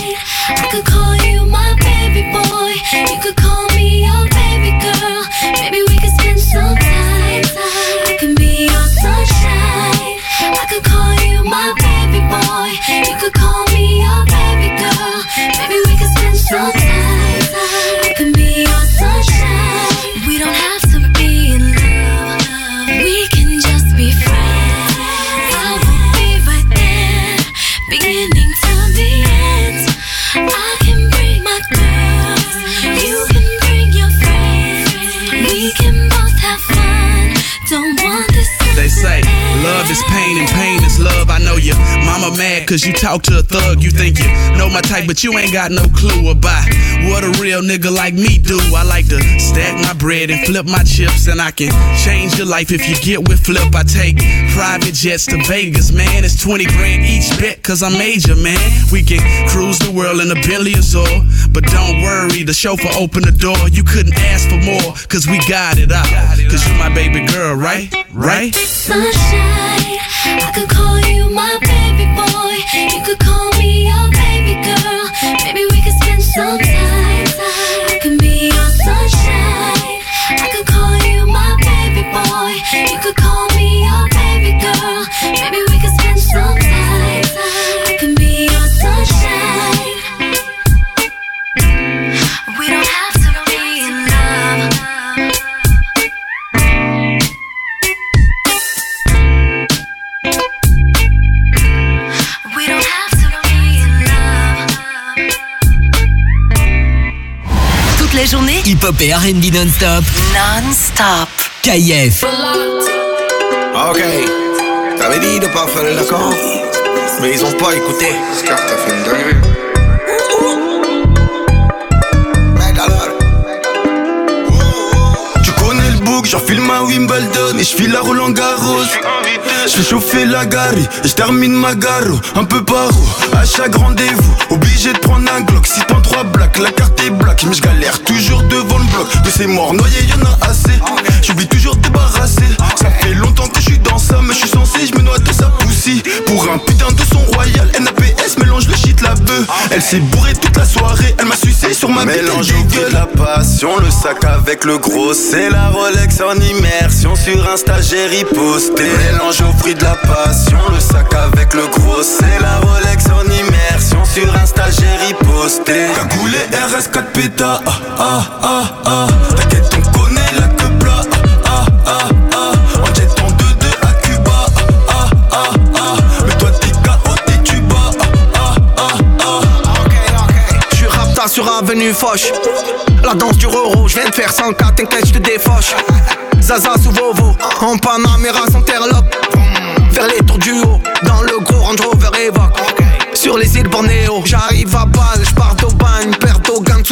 I could call you my baby boy. You could call me your baby girl. Maybe we could spend some time. I can be your sunshine. I could call you my baby boy. You could call me your baby girl. Maybe we could spend some time. I can be your sunshine. We don't have to be in love. We can just be friends. I will be right there, beginning to the end. I can bring my girls, you can bring your friends. We can both have fun. Don't want this. They say love is pain and pain is love. I know your mama mad cause you talk to a thug. You think you know my type, but you ain't got no clue about what a real nigga like me do. I like to stack my bread and flip my chips, and I can change your life if you get with Flip. I take private jets to Vegas, man. It's twenty grand each bet cause I'm major, man. We can cruise the world in a Bentley Azure, but don't worry, the chauffeur opened the door. You couldn't ask for more cause we got it out. Cause you my baby girl, right? Right? Sunshine, I could call you my baby boy. You could call me your baby girl. Maybe we could spend some time. I can be your sunshine. I could call you my baby boy. You could call me your baby girl. Maybe we could spend some time. I can be your sunshine. We don't have to be in love. La journée, hip-hop et R and B non-stop. Non-stop. K I F. Ok, t'avais dit de pas faire le l'accord, mais ils ont pas écouté. Scar, t'as fait une dinguerie. Mec alors. Tu connais le book, j'enfile ma Wimbledon et j'file la Roland Garros. J'fais chauffer la gare et j'termine ma garo. Un peu paro, à chaque rendez-vous obligé de prendre un Glock. Si t'en trois black, la carte est black. Mais j'galère toujours devant le bloc. De ces morts noyés y'en a assez. J'oublie toujours débarrassé. Ça fait longtemps que j'suis dans ça, mais j'suis censé, j'me noie de sa poussie. Pour un putain de son royal, N A P S mélange le shit la bœuf. Elle s'est bourrée toute la soirée, elle m'a sucé sur ma mélange au de la passion, le sac avec le gros. C'est la Rolex en immersion, sur Insta j'ai riposté. Mélange au fruit de la passion, le sac avec le gros. C'est la Rolex en immersion, sur Insta j'ai riposté. Cagoulé R S quatre pétas, ah ah ah ah. T'inquiète on connaît la queue plat, ah ah ah ah. On jet en deux deux à Cuba, ah ah ah ah. Mais toi t'es K O, t'es tuba, ah ah ah ah. Ok ok. J'suis rapta sur avenue Foch. La danse du Roro, j'viens de faire cent quatre, t'inquiète j'te défoche. Zaza sous Vovo, en Panamera sans terlope. Faire les tours du haut, dans le gros Range Rover Evoque. Sur les îles Bornéo, j'arrive à balle, j'pars d'Aubagne, père d'Augan sous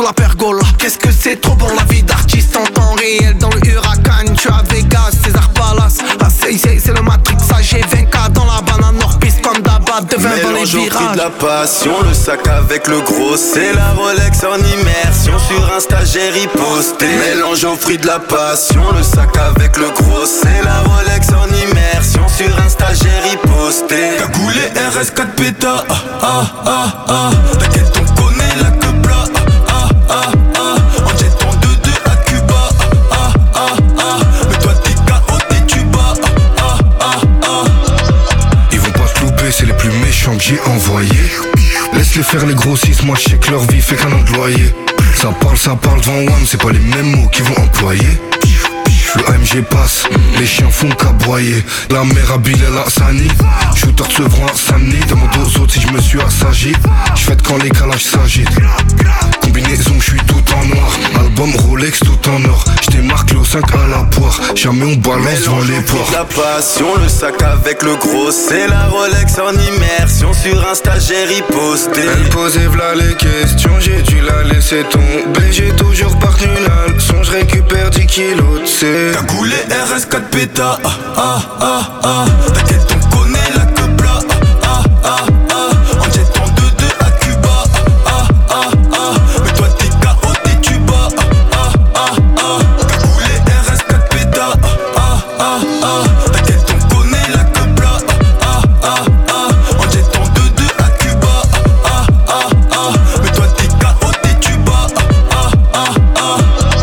la pergola. Qu'est-ce que c'est trop bon la vie d'artiste en temps réel. Dans le Huracan, tu as Vegas, César Palace. Ah c'est, c'est, c'est le Matrix, A G vingt K dans la banane Nord-Piste comme d'abad, devin dans les Mélange au prix virages. de la passion, le sac avec le gros, c'est la Rolex en immersion. Sur Insta j'ai riposté. Mélange au fruit de la passion, le sac avec le gros, c'est la Rolex en immersion. Sur Insta j'ai riposté. Cagoulé R S quatre pétas, ah ah ah ah. T'inquiète on connaît la quebla, ah ah ah ah. En jet en deux deux à Cuba, ah ah ah ah. Mais toi t'es K O, t'es tuba, ah ah ah ah. Ils vont pas te louper, c'est les plus méchants que j'ai envoyés. Laisse-les faire les grossistes, moi je sais que leur vie fait qu'un employé. Ça parle, ça parle devant Wam, c'est pas les mêmes mots qu'ils vont employer. Le A M G passe, les chiens font qu'aboyer. La mère à Bill elle a Sani. Shooter de Sevran à Samni. Demande aux autres si je me suis assagi. J'fête quand les calages s'agitent. Combinaison, j'suis tout en noir. Album Rolex tout en or. J'démarque le cinq à la poire. Jamais on balance devant les ports. La passion, le sac avec le gros, c'est la Rolex en immersion. Sur Insta j'ai riposté. Elle posait v'là les questions, j'ai dû la laisser tomber. J'ai toujours partenu la leçon, j'récupère dix kilos de C. Cagoulé R S quatre pétas, ah ah ah ah. T'inquiète on connaît la quebla, ah ah ah ah. En jet en deux deux à Cuba, ah ah ah ah. Mais toi t'es K O, t'es tuba, ah ah ah ah. Cagoulé R S quatre pétas, ah ah ah ah. T'inquiète on connaît la quebla, ah ah ah ah. En jet en deux deux à Cuba, ah ah ah ah. Mais toi t'es K O, t'es tuba, ah ah ah ah.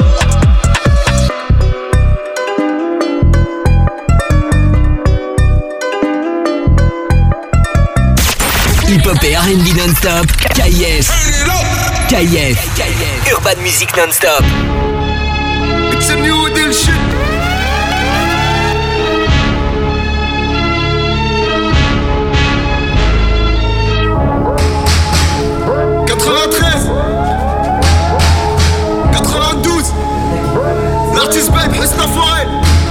Hip-hop et R and B non-stop, K I F. K I F. Urban Music non-stop. It's a new deal shit. quatre-vingt-treize quatre-vingt-douze. L'artiste babe, reste la forêt.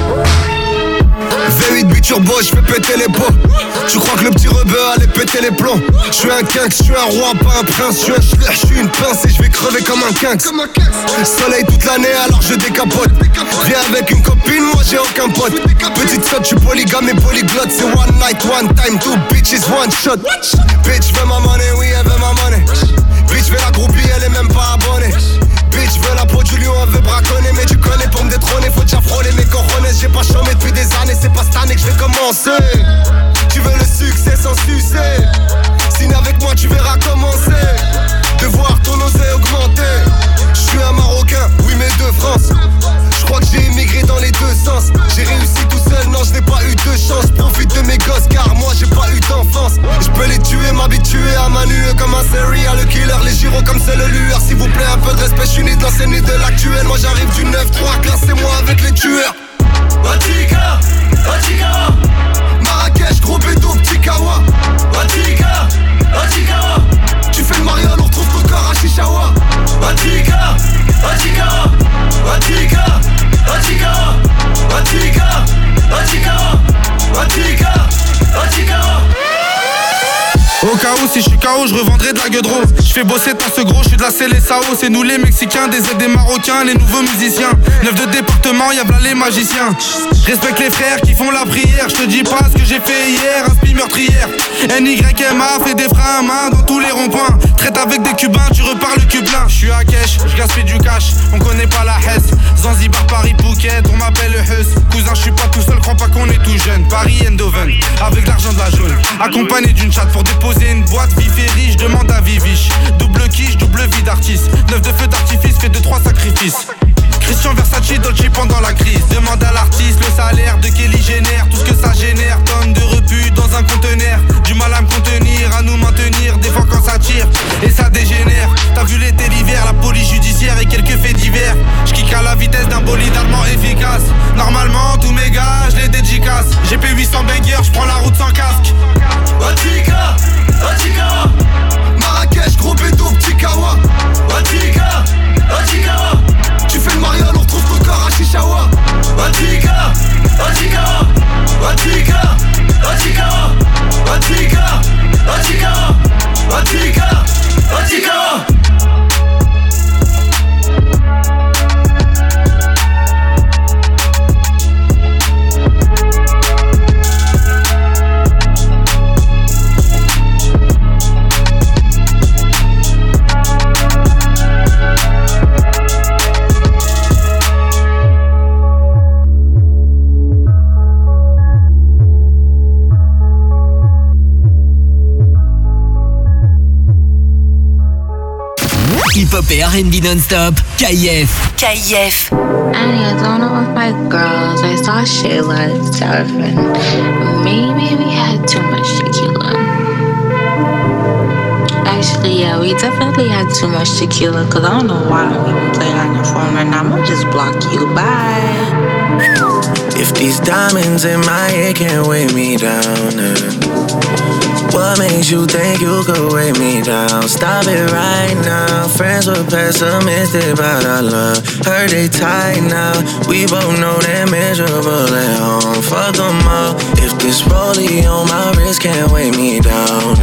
V huit biturbo, j'fais péter les pots. Tu crois que le petit rebeu allait péter les plombs? J'suis un quinque, j'suis un roi, pas un prince. J'suis un schler, j'suis une pince et j'vais crever comme un quinque. Soleil toute l'année alors je décapote. Viens avec une copine, moi j'ai aucun pote. Petite sotte, j'suis polygame et polyglotte. C'est one night, one time, two bitches, one shot. Bitch veut ma money, oui elle veut ma money. Bitch veut la groupie, elle est même pas abonnée. Bitch veut la peau du lion, elle veut braconner. Mais tu connais pour me détrôner, faut déjà frôler mes cojones. J'ai pas chômé depuis des années, c'est pas cette année que je vais commencer. Tu veux le succès sans sucer. Signe avec moi, tu verras commencer. De voir ton oseille augmenter. Je suis un Marocain, oui mais de France. Je crois que j'ai immigré dans les deux sens. J'ai réussi tout seul, non je n'ai pas eu de chance. Profite de mes gosses car moi j'ai pas eu d'enfance. Je peux les tuer, m'habituer à manuer comme un serial killer. Les gyros comme c'est le lueur. S'il vous plaît un peu de respect, je suis né de l'ancien et de l'actuel. Moi j'arrive du neuf trois, classez-moi avec les tueurs. Watika, Watika, Marrakech, gros bédo, petit kawa. Watika, Watika, tu fais le mariole, on retrouve ton corps à Chichawa. Watika, Watika, Watika, Watika, Watika, Watika, Watika, Watika. Au cas où si je suis K O je revendrai de la gueudreau. Je fais bosser ta ce gros, je suis de la Célessao. C'est nous les Mexicains, des aides des Marocains, les nouveaux musiciens. Neuf de département, y'a v'là les magiciens. Respecte les frères qui font la prière. Je te dis pas ce que j'ai fait hier, un spi meurtrière. N Y M A fait des freins à main dans tous les ronds-points. Traite avec des cubains, tu repars le cube plein. Je suis à Kesh, je gaspille du cash, on connaît pas la Hesse. Zanzibar, Paris, Phuket, on m'appelle le Huss. Cousin, je suis pas tout seul, crois pas qu'on est tout jeune. Paris, Eindhoven, avec l'argent de la jaune. Accompagné d'une chatte pour déposer une boîte, vif et riche, demande à Viviche. Double quiche, double vie d'artiste. Neuf de feu d'artifice, fait de trois sacrifices. Christian Versace, Dolce pendant la crise. Demande à l'artiste le salaire de Kelly génère. Tout ce que ça génère, tonnes de repu dans un conteneur. Du mal à me contenir, à nous maintenir. Des fois quand ça tire, et ça dégénère. T'as vu l'été, l'hiver, la police judiciaire et quelques faits divers. J'kick à la vitesse d'un bolide allemand efficace. Normalement, tous mes gars, je les dédicace. G P huit cents bangers, j'prends la route sans casque. Watika, Watika, Marrakech, gros bédo, petit kawa. Watika, Watika, tu fais le mariole, on retrouve ton corps à Chichawa. Watika, Watika, Watika, Watika. Hip-hop et R and B non-stop. K I F. K I F. And you don't know if my girls, I saw Shayla surfing. Maybe we had too much tequila. Actually, yeah, we definitely had too much tequila. Cause I don't know why I'm even playing on your phone right now. I'm gonna just block you. Bye. If these diamonds in my head can't weigh me down, uh, what makes you think you could weigh me down? Stop it right now. Friends were pessimistic about our love. Heard they tight now. We both know they're miserable at home. Fuck them all. If this rollie on my wrist can't weigh me down,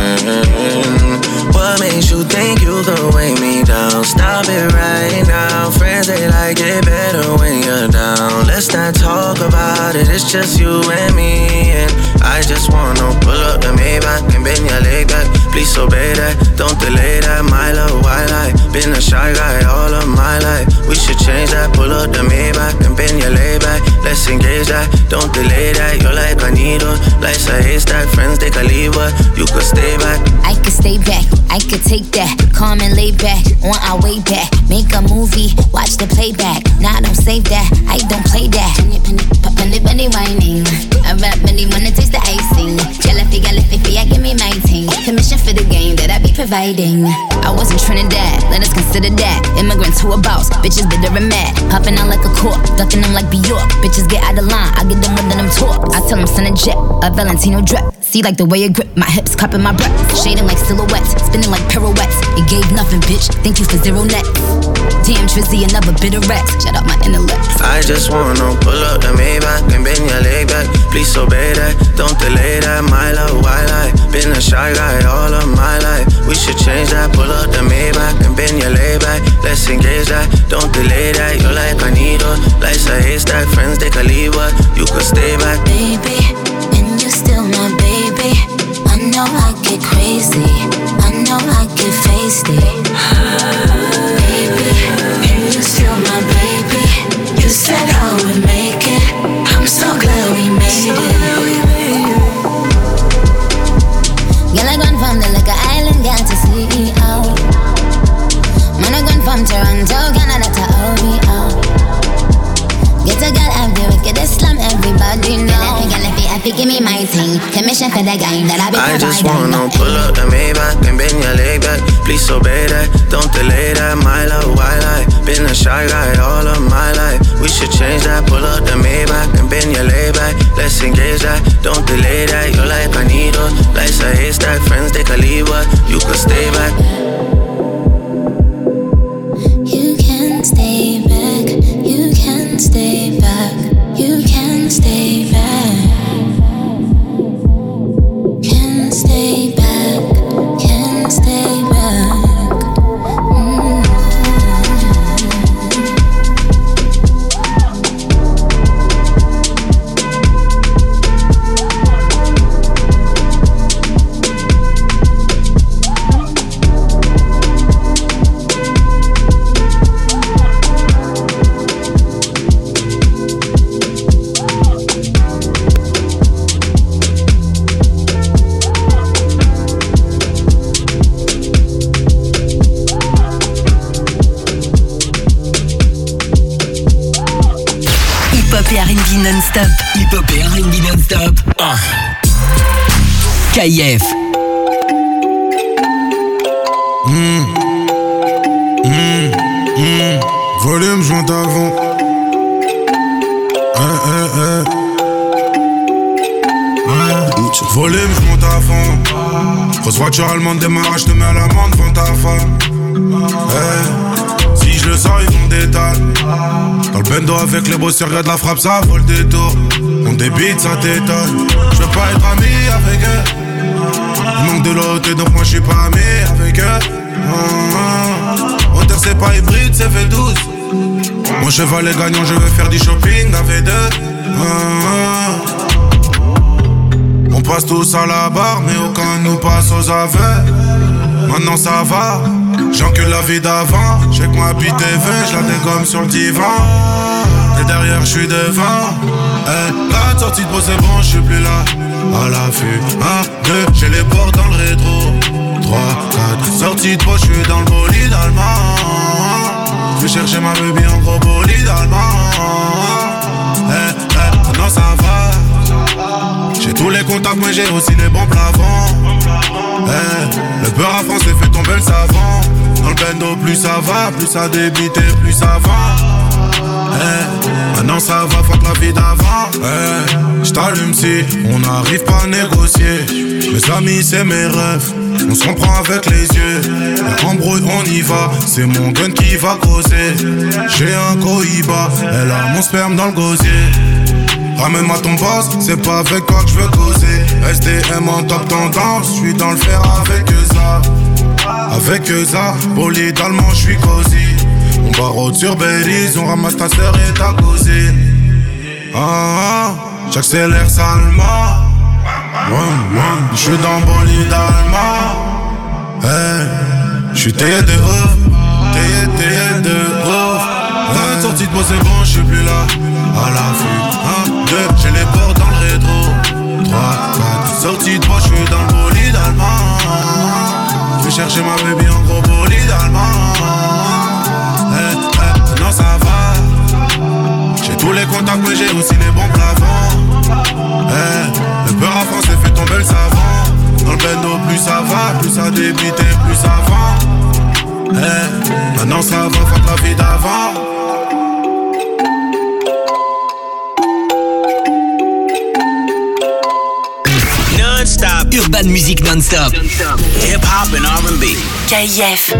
mm-hmm. What makes you think you could weigh me down? Stop it right now. Friends, they like it better when you're down. Let's not talk about it. It's just you and me. And I just wanna pull up the Maybach and bend your leg back. Please obey that, don't delay that. My love, why lie? Been a shy guy all of my life. We should change that. Pull up the Maybach and bend your leg back. Let's engage that, don't delay that. You're like a needle, life's a haystack. Friends, they can leave, but you could stay back. I could stay back, I could take that. Calm and lay back, on our way back. Make a movie, watch the playback. Nah, don't save that, I don't play that. Penny, penny, penny, penny, whining. I rap penny, wanna taste the icing. Jelly, jelly, fifi, I give me my ting. Commission for the game that I be providing. I was in Trinidad, let us consider that. Immigrants who are boss, bitches bitter and mad. Popping out like a cork, ducking them like Bjork. Bitches get out of line, I get them more than them talk. I tell them send a jet, a Valentino drip. See like the way it grip, my hips cupping my breath. Shading like silhouettes, spinning like pirouettes. It gave nothing, bitch, thank you for zero net. Damn Trizzy, another bit of Rex. Shut up my intellect. I just wanna pull up the Maybach and bend your leg back. Please obey that, don't delay that. My love, why lie? Been a shy guy all of my life. We should change that. Pull up the Maybach and bend your leg back. Let's engage that, don't delay that. You're like a needle, life's a haystack. Friends, they can leave, but you could stay back. Baby, and you're still my baby. I know I get crazy, I know I get feisty. Baby, and you're still my baby. You said I would make it, I'm so glad we made it. Girl, I gone from the liquor island, got to see out. Man, I gone from Toronto, Canada to O V O. Get a girl out the wickedest slam, everybody know. Girl, if you happy, give me my thing. Commission for the game that I be providing. I just wanna pull up the Maybach and bend your leg back. Please obey that, don't delay that. My love, why lie? Been a shy guy all of my life. We should change that. Pull up the Maybach and bend your leg back. Let's engage that, don't delay that. You're like a needle, life's a haystack. Friends, they can leave, but you could stay back. You can stay back, you can stay back, you can stay back. Can stay back, can stay back. Mm-hmm. Non-stop, hip-hop et R and B non-stop. uh. K I F. Mmh. Mmh. Mmh. Volume, je monte avant. Eh, eh, eh. Ouais. Volume, je monte à fond. Grosse voiture allemande, démarrage, te mets à l'amende devant ta femme. Eh. Si je le sors, ils font des dalles. Dans le bendo avec les bosseurs, y'a de la frappe, ça vaut le détour. On débite, ça t'étonne. Je veux pas être ami avec eux. Il manque de l'autre, donc moi je suis pas ami avec eux. Hauteur c'est pas hybride, c'est V douze. Mon cheval est gagnant, je veux faire du shopping à V deux. On passe tous à la barre, mais aucun nous passe aux aveux. Maintenant ça va, j'encule la vie d'avant. J'ai que ma bite est vingt, je la dégomme sur le divan. Et derrière je suis devant. Eh, la sortie de beau c'est bon, je suis plus là. À l'affût, un, deux, j'ai les portes dans le rétro. Trois, quatre, Sorti de poche, je suis dans le bolide allemand. Je vais chercher ma baby en gros bolide allemand. Eh, eh, maintenant ça va. J'ai tous les contacts, mais j'ai aussi les bons plafonds. Eh, le peur à France fait tomber le savant. Dans le bendo, plus ça va, plus ça débite et plus ça va. Eh, maintenant ça va, fuck la vie d'avant. Eh, j't'allume si on n'arrive pas à négocier. Mes amis, c'est mes rêves. On se comprend avec les yeux. La embrouille, on y va. C'est mon gun qui va causer. J'ai un cohiba. Elle a mon sperme dans le gosier. Ramène-moi ton boss, c'est pas avec toi que je veux causer. S D M en top tendance, je suis dans le fer avec eux ça. Avec eux ça, bolide allemand, je suis cosy. On barre sur Belize, on ramasse ta sœur et ta cousine. Ah, ah, j'accélère salement. Je suis dans bolide allemand. Hey, je suis taillé de ouf, taillé, taillé de ouf. Hey, sortie de moi c'est bon, je suis plus là. À la vue, un, deux, j'ai les portes dans le rétro. Trois, quatre, sortie de moi, je suis dans le bolide allemand. Je vais chercher ma baby en gros bolide allemand. Hey, hey, non ça va. J'ai tous les contacts mais j'ai aussi les bons plafonds. Hey, le peur à France fait tomber le savant. Dans le bendo plus ça va, plus ça débite et plus ça va. Hey, maintenant ça va, fuck la vie d'avant. Non-stop. Urban Music non-stop. Hip-hop and R and B. K F.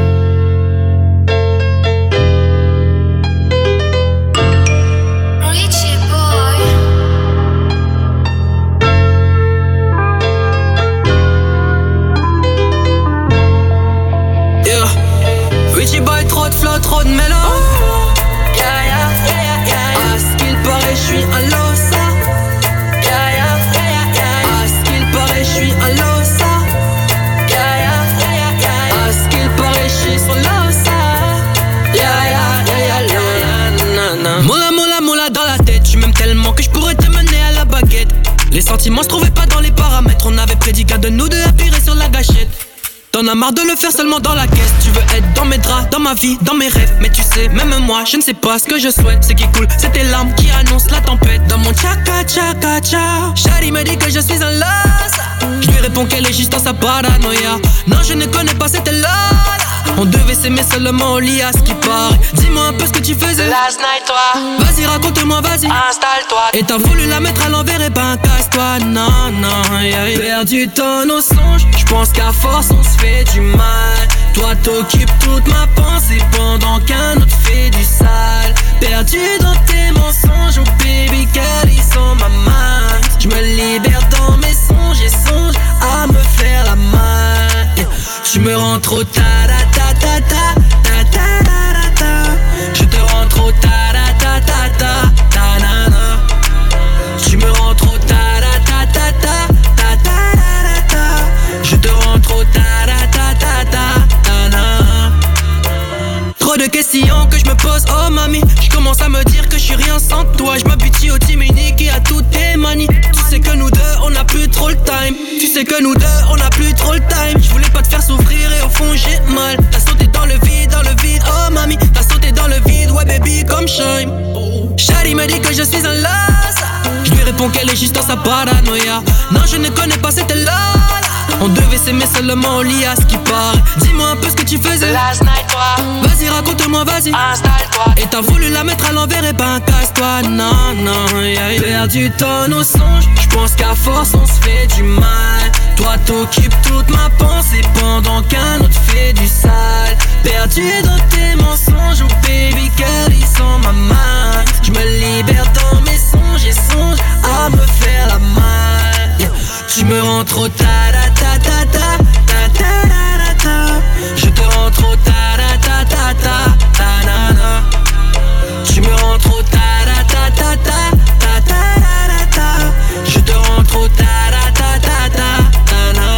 Trop de mélo, yeah, yeah, yeah, yeah. À ce qu'il paraît, je suis un losa. Yeah, yeah, yeah, yeah. À ce qu'il paraît, je suis un losa. Yeah, yeah, yeah, yeah. À ce qu'il paraît, je suis son losa. Yeah, yeah, yeah, yeah, yeah. Na, na. Moula, moula, moula dans la tête. Je m'aime tellement que je pourrais te mener à la baguette. Les sentiments se trouvaient pas dans les paramètres. On avait prédicat de nous deux appuyer sur la gâchette. T'en as marre de le faire seulement dans la caisse. Tu veux être dans mes draps, dans ma vie, dans mes rêves. Mais tu sais, même moi, je ne sais pas ce que je souhaite. Ce qui coule, c'est tes larmes qui annoncent la tempête. Dans mon tchaka tchaka tcha, Shari me dit que je suis un loss. Je lui réponds qu'elle est juste dans sa paranoïa. Non, je ne connais pas cette là. On devait s'aimer seulement au lit à ce qui paraît. Dis-moi un peu ce que tu faisais last night, toi. Vas-y, raconte-moi, vas-y. Installe-toi. Et t'as voulu la mettre à l'envers, et ben casse-toi. Non, non, yeah, yeah. Perdu dans nos songes. J'pense qu'à force on se fait du mal. Toi t'occupes toute ma pensée pendant qu'un autre fait du sale. Perdu dans tes mensonges, oh baby girl, ils sont ma main. J'me libère dans mes songes et songe à me faire la main. Yeah. J'me rends trop ta ta ta ta ta ta ta ta. Je te rends trop ta ta ta ta ta na na. J'me rends trop ta ta ta ta ta ta ta. Je te rends trop ta ta ta ta ta na. Trop de questions que je me pose, oh mamie. Je commence à me dire que je suis rien sans toi. Je m'habitue au team unique et à toutes tes manies. Tu sais que nous deux on a plus trop le time. Tu sais que nous deux on a plus trop le time. Je voulais pas te faire souffrir et au fond j'ai mal. T'as sauté dans le vide, dans le vide, oh mamie. T'as sauté dans le vide, ouais baby comme Shine. Shari me dit que je suis un loss. Je lui réponds qu'elle est juste dans sa paranoïa. Non je ne connais pas cette là. On devait s'aimer seulement au lit à ce qui paraît. Dis-moi un peu ce que tu faisais last night, toi. Vas-y raconte-moi, vas-y. Installe-toi. Et t'as voulu la mettre à l'envers, et ben casse-toi. Non, non, yeah, yeah. Perdu dans nos songes. J'pense qu'à force on se fait du mal. Toi t'occupes toute ma pensée pendant qu'un autre fait du sale. Perdu dans tes mensonges, oh baby girl, ils sont ma main. J'me libère dans mes songes et songe à me faire la main. Yeah. Tu me rends trop ta ta ta ta ta ta ta ta. Je te rends trop ta ta ta ta ta na na. Tu me rends trop ta ta ta ta ta ta ta. Je te rends trop ta ta ta ta ta na.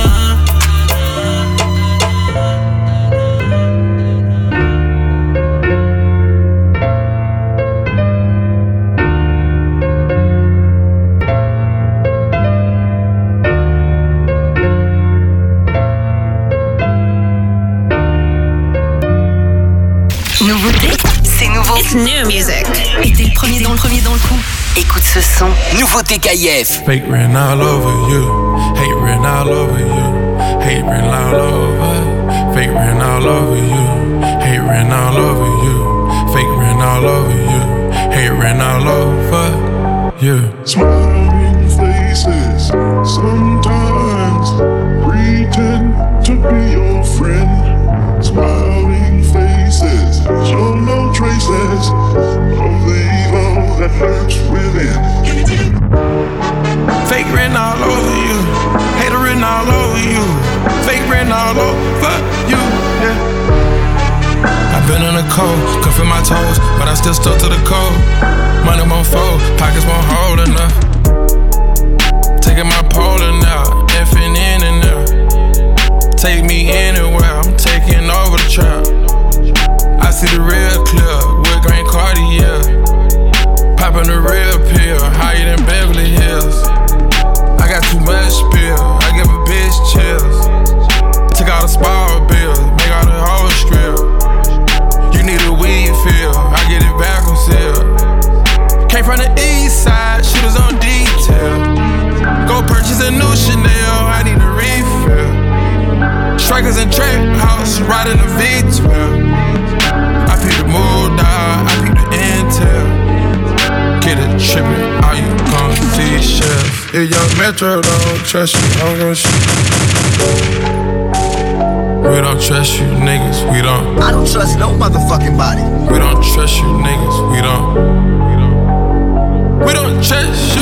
nouveau. It's new music. Et t'es le premier dans le premier dans le coup. Écoute ce son. Nouveauté K F. Fake written all over you. Hate written all over you. Hate written all over. Fake written all over you. Hate written all over you. Fake written all over you. Hate written all over you. Smiling faces, sometimes pretend to be your friend. Smiling faces, show no traces of the evil that lurks within. Fake written all over you. Hate written all over you. Fake written all over you. Yeah. I've been in the cold, cuff in my toes, but I still stuck to the code. Money won't fold, pockets won't hold enough. Taking my polling out, effing in and out. Take me anywhere, I'm taking over the trap. I see the real clear, with Grand Cartier. Popping the real pill, higher than Beverly Hills. I got too much spill, I give a bitch chills. Took all the small bills, make all the whole strip. You need a weed feel, I get it back on sale. Came from the east side, shooters on detail. Go purchase a new Chanel, I need a refill. Strikers in trap house, riding a V twelve. I peep the mood, dog, I peep the intel. Get it trippin', all you gon' see is shells. If young Metro don't trust you, I'm gon' shoot. We don't trust you niggas, we don't. I don't trust no motherfucking body. We don't trust you niggas, we don't. We don't trust you